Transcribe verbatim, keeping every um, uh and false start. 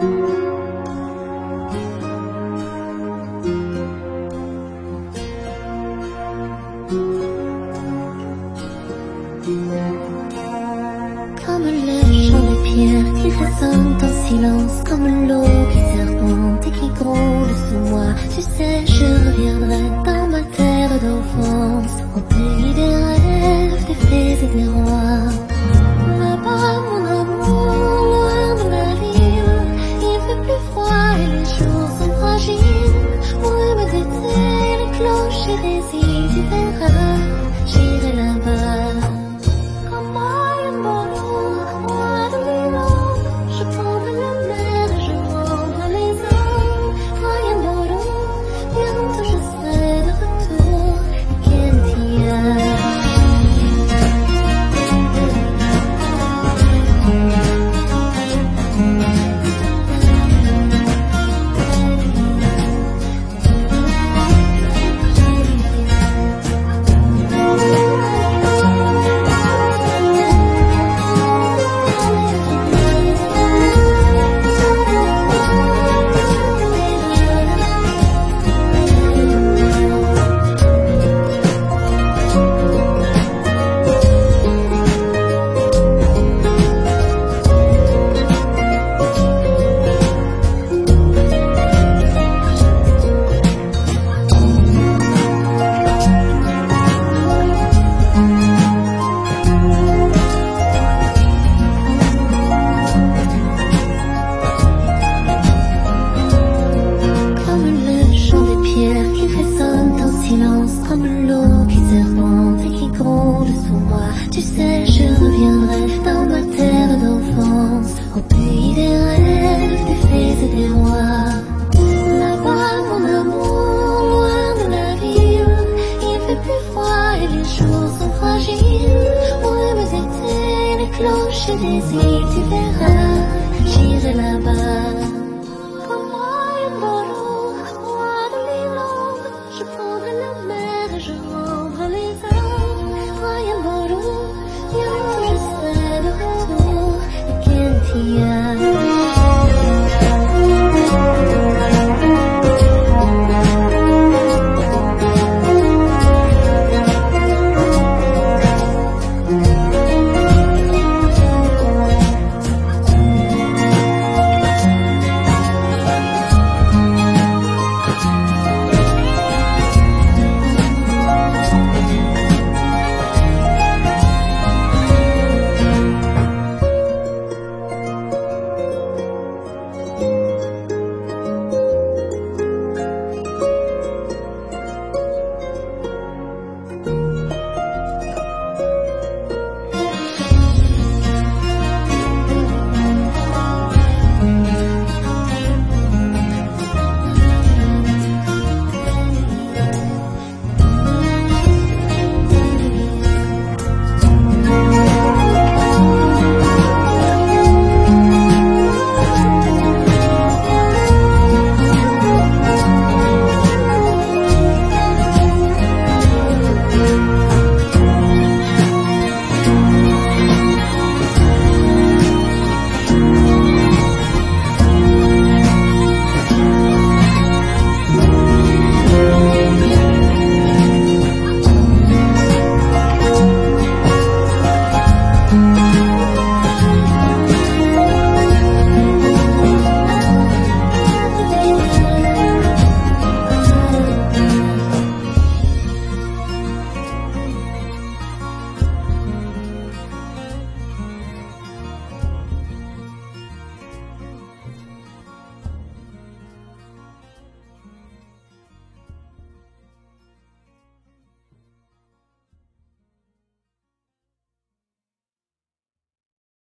Comme le chant des pierres qui résonne en silence, comme l'eau qui serpente et qui gronde sous moi. Tu sais, je reviendrai dans ma terre d'enfance, au pays des rêves, des fées et des rois. Là-bas, mon amour, loin de la ville, il fait plus froid et les jours sont fragiles. Brume d'été, les cloches et des îles, tu verras, j'irai là-bas. Comme l'eau qui serpente et qui gronde sous moi. Tu sais, je reviendrai dans ma terre d'enfance, au pays des rêves, des fées et des rois. Là-bas, mon amour, loin de la ville, il fait plus froid et les jours sont fragiles. Brume d'été, les cloches et des îles, tu verras, j'irai là-bas.